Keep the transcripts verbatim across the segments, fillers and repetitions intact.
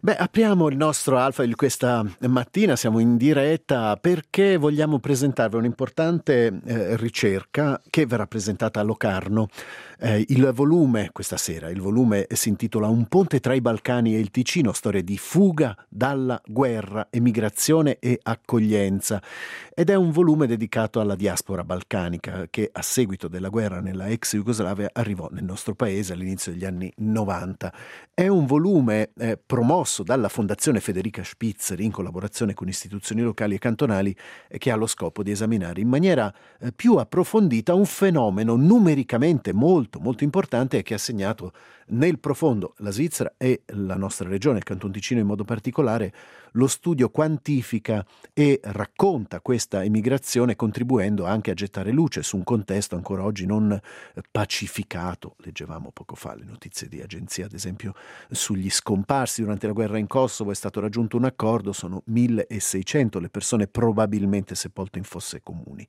Beh, apriamo il nostro Alfa di questa mattina, siamo in diretta perché vogliamo presentarvi un'importante eh, ricerca che verrà presentata a Locarno. Eh, il volume, questa sera, il volume si intitola Un ponte tra i Balcani e il Ticino, storia di fuga dalla guerra, emigrazione e accoglienza. Ed è un volume dedicato alla diaspora balcanica che a seguito della guerra nella ex Jugoslavia arrivò nel nostro paese all'inizio degli anni novanta. È un volume eh, promosso dalla Fondazione Federica Spitzer in collaborazione con istituzioni locali e cantonali eh, che ha lo scopo di esaminare in maniera eh, più approfondita un fenomeno numericamente molto molto importante e che ha segnato nel profondo la Svizzera e la nostra regione, il Canton Ticino in modo particolare. Lo studio quantifica e racconta questa emigrazione contribuendo anche a gettare luce su un contesto ancora oggi non pacificato. Leggevamo poco fa le notizie di agenzia, ad esempio, sugli scomparsi durante la guerra in Kosovo. È stato raggiunto un accordo, sono milleseicento le persone probabilmente sepolte in fosse comuni.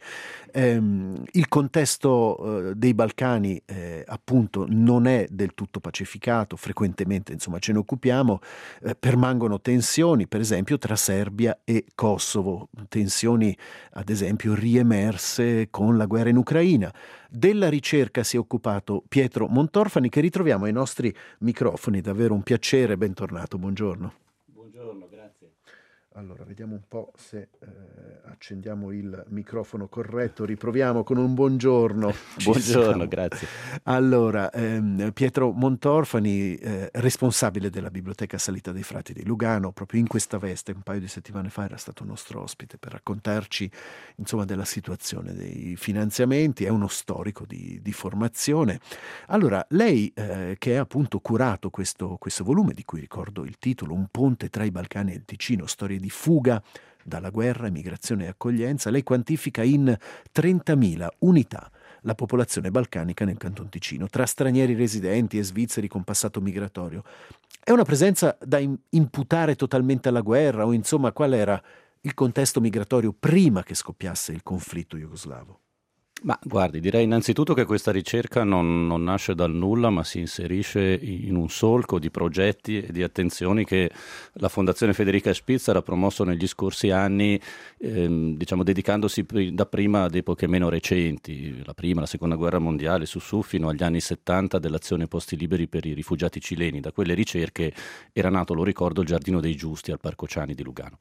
Ehm, il contesto eh, dei Balcani eh, appunto non è del tutto pacificato, frequentemente insomma ce ne occupiamo, eh, permangono tensioni per esempio tra Serbia e Kosovo, tensioni ad esempio riemerse con la guerra in Ucraina. Della ricerca si è occupato Pietro Montorfani, che ritroviamo ai nostri microfoni. Davvero un piacere, bentornato, buongiorno. Buongiorno, grazie. Allora, vediamo un po' se eh, accendiamo il microfono corretto, riproviamo con un buongiorno. Buongiorno, grazie. Allora, ehm, Pietro Montorfani, eh, responsabile della Biblioteca Salita dei Frati di Lugano, proprio in questa veste, un paio di settimane fa era stato nostro ospite per raccontarci insomma della situazione dei finanziamenti, è uno storico di, di formazione. Allora, lei eh, che ha appunto curato questo, questo volume, di cui ricordo il titolo, Un ponte tra i Balcani e il Ticino, storie di di fuga dalla guerra, emigrazione e accoglienza, lei quantifica in trentamila unità la popolazione balcanica nel Canton Ticino, tra stranieri residenti e svizzeri con passato migratorio. È una presenza da imputare totalmente alla guerra o insomma qual era il contesto migratorio prima che scoppiasse il conflitto jugoslavo? Ma guardi, direi innanzitutto che questa ricerca non, non nasce dal nulla, ma si inserisce in un solco di progetti e di attenzioni che la Fondazione Federica Spitzer ha promosso negli scorsi anni, ehm, diciamo dedicandosi pri- da prima ad epoche meno recenti, la prima, la seconda guerra mondiale, su su fino agli anni settanta dell'azione Posti Liberi per i rifugiati cileni. Da quelle ricerche era nato, lo ricordo, il Giardino dei Giusti al Parco Ciani di Lugano.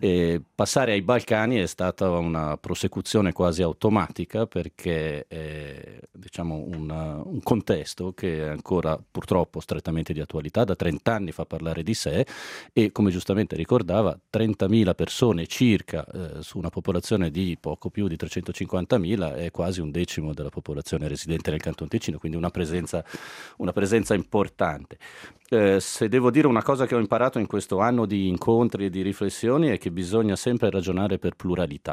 E passare ai Balcani è stata una prosecuzione quasi automatica, perché è diciamo un, un contesto che è ancora purtroppo strettamente di attualità, da trent'anni fa parlare di sé e, come giustamente ricordava, trentamila persone circa eh, su una popolazione di poco più di trecentocinquantamila è quasi un decimo della popolazione residente nel Canton Ticino, quindi una presenza, una presenza importante. Eh, se devo dire una cosa che ho imparato in questo anno di incontri e di riflessioni è che bisogna sempre ragionare per pluralità.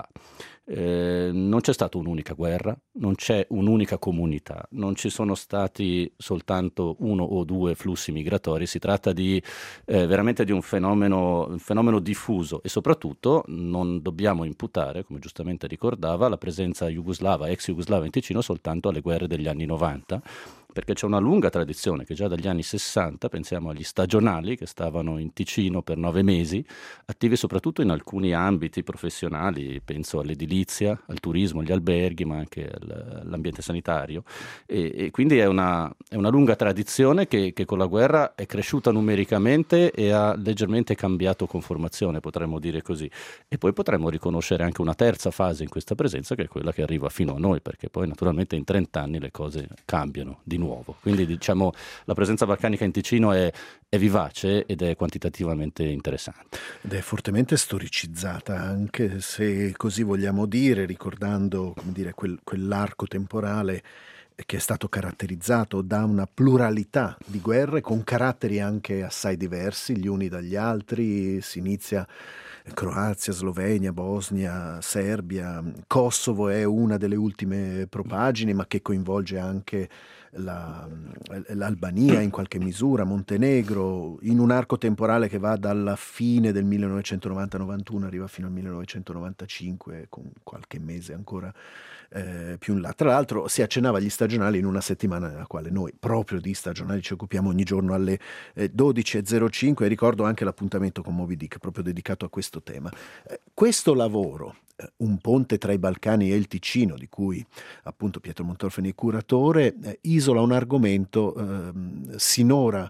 Eh, non c'è stata un'unica guerra, non c'è un'unica comunità, non ci sono stati soltanto uno o due flussi migratori, si tratta di eh, veramente di un fenomeno, un fenomeno diffuso e soprattutto non dobbiamo imputare, come giustamente ricordava, la presenza jugoslava, ex jugoslava in Ticino soltanto alle guerre degli anni novanta, perché c'è una lunga tradizione che già dagli anni sessanta, pensiamo agli stagionali che stavano in Ticino per nove mesi, attivi soprattutto in alcuni ambiti professionali, penso all'edilizia, al turismo, agli alberghi, ma anche al, all'ambiente sanitario. E, e quindi è una, è una lunga tradizione che, che con la guerra è cresciuta numericamente e ha leggermente cambiato conformazione, potremmo dire così. E poi potremmo riconoscere anche una terza fase in questa presenza, che è quella che arriva fino a noi, perché poi naturalmente in trent'anni le cose cambiano di nuovo. Quindi diciamo la presenza balcanica in Ticino è, è vivace ed è quantitativamente interessante. Ed è fortemente storicizzata, anche se così vogliamo dire, ricordando come dire, quel, quell'arco temporale che è stato caratterizzato da una pluralità di guerre con caratteri anche assai diversi gli uni dagli altri. Si inizia Croazia, Slovenia, Bosnia, Serbia, Kosovo è una delle ultime propagini, ma che coinvolge anche la, l'Albania in qualche misura, Montenegro, in un arco temporale che va dalla fine del millenovecentonovanta novantuno arriva fino al millenovecentonovantacinque, con qualche mese ancora eh, più in là. Tra l'altro si accennava agli stagionali in una settimana nella quale noi proprio di stagionali ci occupiamo ogni giorno alle eh, dodici e zero cinque, e ricordo anche l'appuntamento con Moby Dick proprio dedicato a questo tema. Eh, questo lavoro, eh, Un ponte tra i Balcani e il Ticino, di cui appunto Pietro Montorfeni è curatore, eh, isola un argomento eh, sinora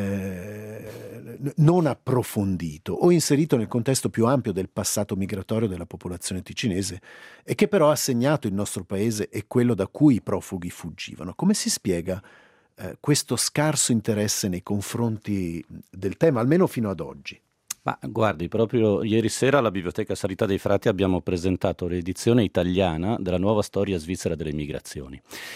eh, non approfondito o inserito nel contesto più ampio del passato migratorio della popolazione ticinese, e che però ha segnato il nostro paese e quello da cui i profughi fuggivano. Come si spiega eh, questo scarso interesse nei confronti del tema, almeno fino ad oggi? Ma guardi, proprio ieri sera alla Biblioteca Sanità dei Frati abbiamo presentato l'edizione italiana della nuova storia svizzera delle migrazioni,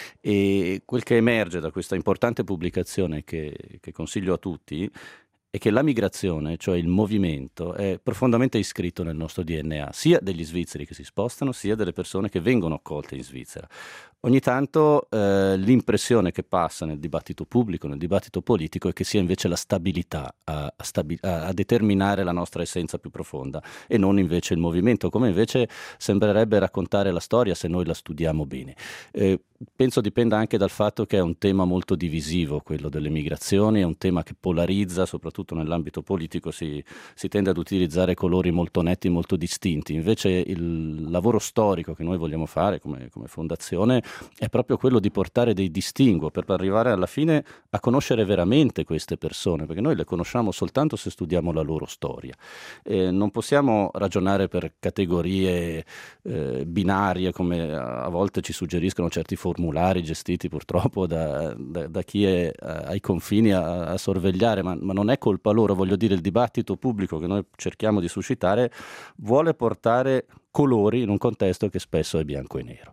e quel che emerge da questa importante pubblicazione, che, che consiglio a tutti, è che la migrazione, cioè il movimento, è profondamente iscritto nel nostro D N A, sia degli svizzeri che si spostano, sia delle persone che vengono accolte in Svizzera. Ogni tanto eh, l'impressione che passa nel dibattito pubblico, nel dibattito politico, è che sia invece la stabilità a, a, stabi- a, a determinare la nostra essenza più profonda, e non invece il movimento, come invece sembrerebbe raccontare la storia se noi la studiamo bene. Eh, penso dipenda anche dal fatto che è un tema molto divisivo, quello delle migrazioni, è un tema che polarizza, soprattutto nell'ambito politico si, si tende ad utilizzare colori molto netti, molto distinti. Invece il lavoro storico che noi vogliamo fare come, come fondazione è proprio quello di portare dei distinguo per arrivare alla fine a conoscere veramente queste persone, perché noi le conosciamo soltanto se studiamo la loro storia. Eh, non possiamo ragionare per categorie eh, binarie, come a volte ci suggeriscono certi formulari gestiti purtroppo da, da, da chi è ai confini a, a sorvegliare, ma, ma non è colpa loro. Voglio dire, il dibattito pubblico che noi cerchiamo di suscitare vuole portare colori in un contesto che spesso è bianco e nero.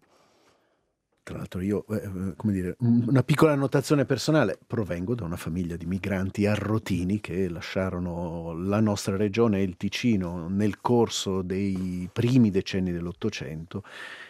Tra l'altro io, eh, come dire, una piccola annotazione personale: provengo da una famiglia di migranti arrotini che lasciarono la nostra regione e il Ticino nel corso dei primi decenni dell'Ottocento,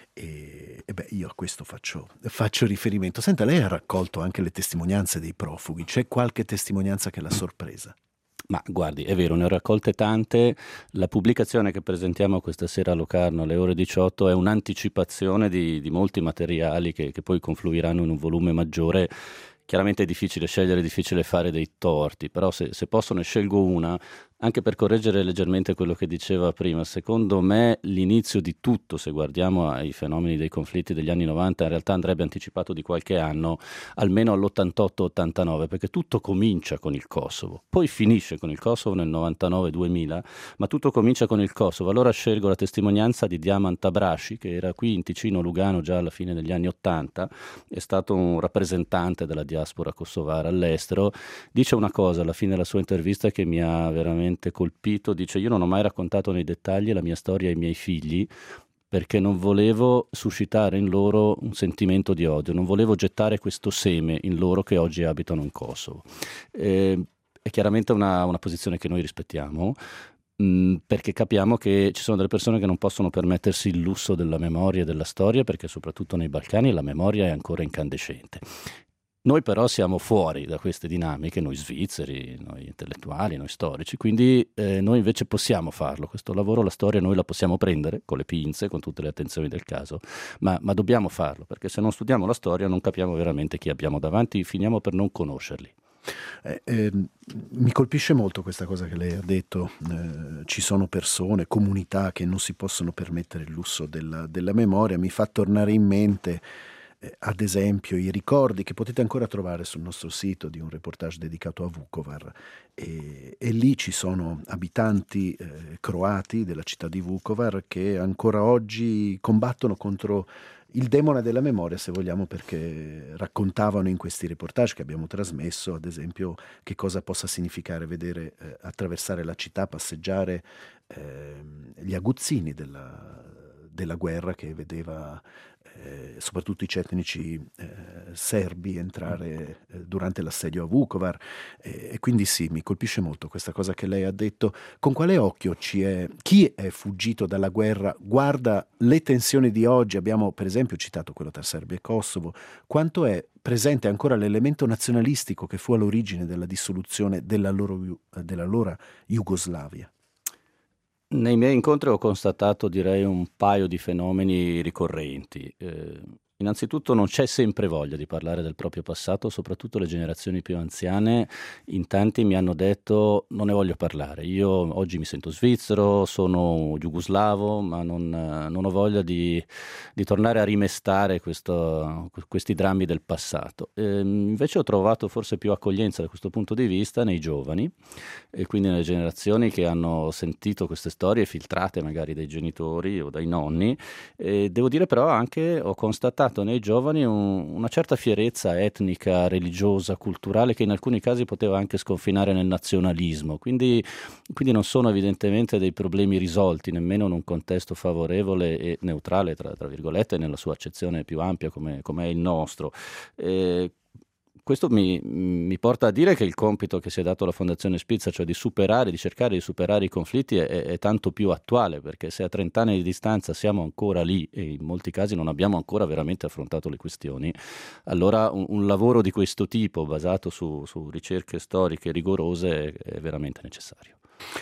e, e beh, io a questo faccio, faccio riferimento. Senta, lei ha raccolto anche le testimonianze dei profughi, c'è qualche testimonianza che l'ha sorpresa? Ma guardi, è vero, ne ho raccolte tante. La pubblicazione che presentiamo questa sera a Locarno alle ore diciotto è un'anticipazione di, di molti materiali che, che poi confluiranno in un volume maggiore. Chiaramente è difficile scegliere, è difficile fare dei torti, però se, se posso ne scelgo una, anche per correggere leggermente quello che diceva prima. Secondo me l'inizio di tutto, se guardiamo ai fenomeni dei conflitti degli anni novanta, in realtà andrebbe anticipato di qualche anno, almeno all'ottantotto ottantanove, perché tutto comincia con il Kosovo, poi finisce con il Kosovo nel novantanove duemila, ma tutto comincia con il Kosovo. Allora scelgo la testimonianza di Diaman Tabrashi, che era qui in Ticino, Lugano, già alla fine degli anni ottanta, è stato un rappresentante della diaspora kosovara all'estero. Dice una cosa alla fine della sua intervista che mi ha veramente colpito. Dice: io non ho mai raccontato nei dettagli la mia storia ai miei figli, perché non volevo suscitare in loro un sentimento di odio, non volevo gettare questo seme in loro che oggi abitano in Kosovo. Eh, è chiaramente una, una posizione che noi rispettiamo, mh, perché capiamo che ci sono delle persone che non possono permettersi il lusso della memoria e della storia, perché soprattutto nei Balcani la memoria è ancora incandescente. Noi però siamo fuori da queste dinamiche, noi svizzeri, noi intellettuali, noi storici, quindi eh, noi invece possiamo farlo. Questo lavoro, la storia, noi la possiamo prendere con le pinze, con tutte le attenzioni del caso, ma, ma dobbiamo farlo, perché se non studiamo la storia non capiamo veramente chi abbiamo davanti, finiamo per non conoscerli. Eh, eh, mi colpisce molto questa cosa che lei ha detto. Eh, ci sono persone, comunità che non si possono permettere il lusso della, della memoria. Mi fa tornare in mente Eh, ad esempio i ricordi che potete ancora trovare sul nostro sito di un reportage dedicato a Vukovar, e, e lì ci sono abitanti eh, croati della città di Vukovar che ancora oggi combattono contro il demone della memoria, se vogliamo, perché raccontavano in questi reportage che abbiamo trasmesso, ad esempio, che cosa possa significare vedere eh, attraversare la città, passeggiare eh, gli aguzzini della, della guerra che vedeva eh, soprattutto i cetnici eh, serbi entrare eh, durante l'assedio a Vukovar, eh, e quindi sì, mi colpisce molto questa cosa che lei ha detto. Con quale occhio ci è, chi è fuggito dalla guerra guarda le tensioni di oggi? Abbiamo per esempio citato quello tra Serbia e Kosovo. Quanto è presente ancora l'elemento nazionalistico che fu all'origine della dissoluzione della loro, dell'allora Jugoslavia? Nei miei incontri ho constatato, direi, un paio di fenomeni ricorrenti. Eh, innanzitutto non c'è sempre voglia di parlare del proprio passato, soprattutto le generazioni più anziane. In tanti mi hanno detto: non ne voglio parlare, io oggi mi sento svizzero, sono jugoslavo, ma non, non ho voglia di, di tornare a rimestare questo, questi drammi del passato. Eh, invece ho trovato forse più accoglienza da questo punto di vista nei giovani, e quindi nelle generazioni che hanno sentito queste storie filtrate magari dai genitori o dai nonni. E devo dire però anche ho constatato nei giovani un, una certa fierezza etnica, religiosa, culturale, che in alcuni casi poteva anche sconfinare nel nazionalismo, quindi, quindi non sono evidentemente dei problemi risolti nemmeno in un contesto favorevole e neutrale, tra, tra virgolette, nella sua accezione più ampia come, come è il nostro. E questo mi, mi porta a dire che il compito che si è dato alla Fondazione Spitzer, cioè di superare, di cercare di superare i conflitti, è, è tanto più attuale, perché se a trenta anni di distanza siamo ancora lì e in molti casi non abbiamo ancora veramente affrontato le questioni, allora un, un lavoro di questo tipo, basato su, su ricerche storiche rigorose, è, è veramente necessario.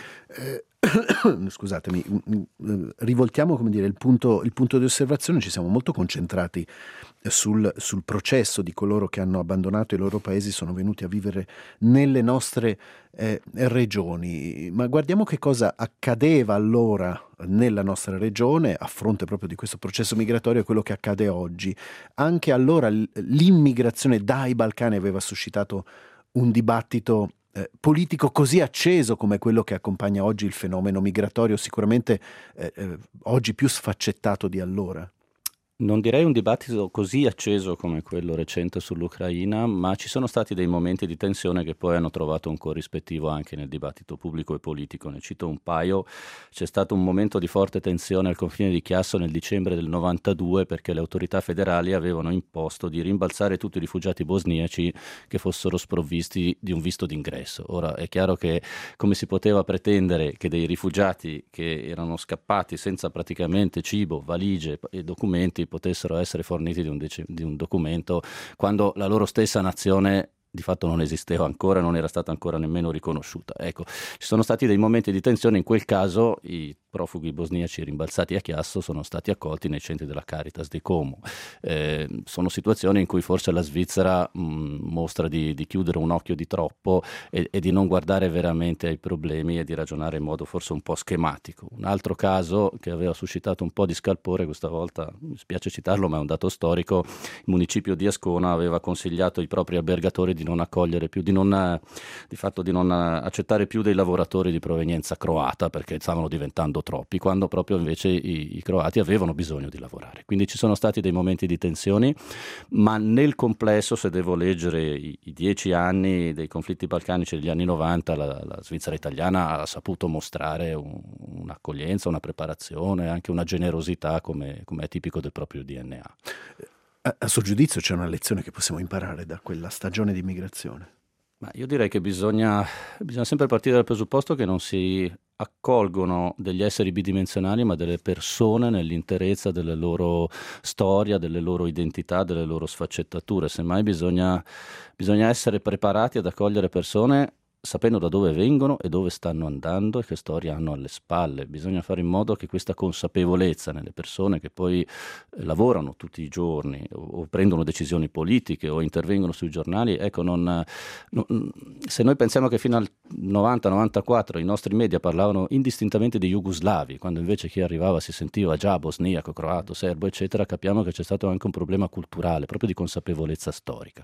Eh, scusatemi, rivoltiamo, come dire, il punto, il punto di osservazione. Ci siamo molto concentrati sul, sul processo di coloro che hanno abbandonato i loro paesi, sono venuti a vivere nelle nostre eh, regioni, ma guardiamo che cosa accadeva allora nella nostra regione a fronte proprio di questo processo migratorio e quello che accade oggi. Anche allora l'immigrazione dai Balcani aveva suscitato un dibattito Eh, politico così acceso come quello che accompagna oggi il fenomeno migratorio, sicuramente eh, eh, oggi più sfaccettato di allora. Non direi un dibattito così acceso come quello recente sull'Ucraina, ma ci sono stati dei momenti di tensione che poi hanno trovato un corrispettivo anche nel dibattito pubblico e politico. Ne cito un paio. C'è stato un momento di forte tensione al confine di Chiasso nel dicembre del novantadue, perché le autorità federali avevano imposto di rimbalzare tutti i rifugiati bosniaci che fossero sprovvisti di un visto d'ingresso. Ora è chiaro che come si poteva pretendere che dei rifugiati che erano scappati senza praticamente cibo, valigie e documenti potessero essere forniti di un, dec- di un documento quando la loro stessa nazione di fatto non esisteva ancora, non era stata ancora nemmeno riconosciuta. Ecco, ci sono stati dei momenti di tensione. In quel caso i profughi bosniaci rimbalzati a Chiasso sono stati accolti nei centri della Caritas di Como. Eh, sono situazioni in cui forse la Svizzera mh, mostra di, di chiudere un occhio di troppo e, e di non guardare veramente ai problemi e di ragionare in modo forse un po' schematico. Un altro caso che aveva suscitato un po' di scalpore, questa volta mi spiace citarlo ma è un dato storico: il municipio di Ascona aveva consigliato ai propri albergatori di non accogliere più, di non, di fatto di non accettare più dei lavoratori di provenienza croata perché stavano diventando troppi, quando proprio invece i, i croati avevano bisogno di lavorare. Quindi ci sono stati dei momenti di tensioni, ma nel complesso, se devo leggere i, i dieci anni dei conflitti balcanici degli anni novanta, la, la Svizzera italiana ha saputo mostrare un, un'accoglienza, una preparazione, anche una generosità come, come è tipico del proprio D N A. A, a suo giudizio c'è una lezione che possiamo imparare da quella stagione di migrazione? Ma io direi che bisogna, bisogna sempre partire dal presupposto che non si accolgono degli esseri bidimensionali, ma delle persone nell'interezza delle loro storia, delle loro identità, delle loro sfaccettature. Semmai bisogna, bisogna essere preparati ad accogliere persone sapendo da dove vengono e dove stanno andando e che storia hanno alle spalle. Bisogna fare in modo che questa consapevolezza nelle persone che poi eh, lavorano tutti i giorni o, o prendono decisioni politiche o intervengono sui giornali, ecco, non, non, se noi pensiamo che fino al novanta novantaquattro i nostri media parlavano indistintamente di jugoslavi, quando invece chi arrivava si sentiva già bosniaco, croato, serbo, eccetera, capiamo che c'è stato anche un problema culturale, proprio di consapevolezza storica.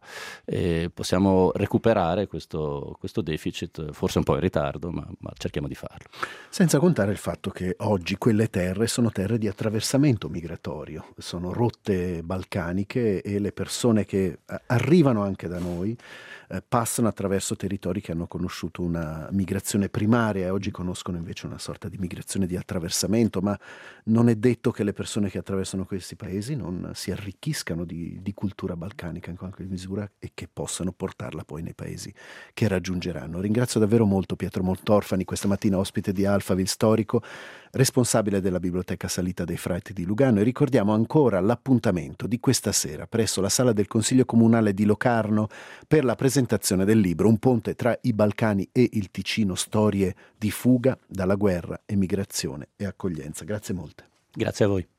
E possiamo recuperare questo, questo deficit, forse un po' in ritardo, ma, ma cerchiamo di farlo. Senza contare il fatto che oggi quelle terre sono terre di attraversamento migratorio, sono rotte balcaniche e le persone che arrivano anche da noi eh, passano attraverso territori che hanno conosciuto una migrazione primaria e oggi conoscono invece una sorta di migrazione di attraversamento, ma non è detto che le persone che attraversano questi paesi non si arricchiscano di, di cultura balcanica in qualche misura e che possano portarla poi nei paesi che raggiungeranno. Ringrazio davvero molto Pietro Moltorfani, questa mattina ospite di Alphaville, storico, responsabile della Biblioteca Salita dei Frati di Lugano, e ricordiamo ancora l'appuntamento di questa sera presso la sala del Consiglio Comunale di Locarno per la presentazione del libro Un ponte tra i Balcani e il Ticino, storie di fuga dalla guerra, emigrazione e accoglienza. Grazie molte. Grazie a voi.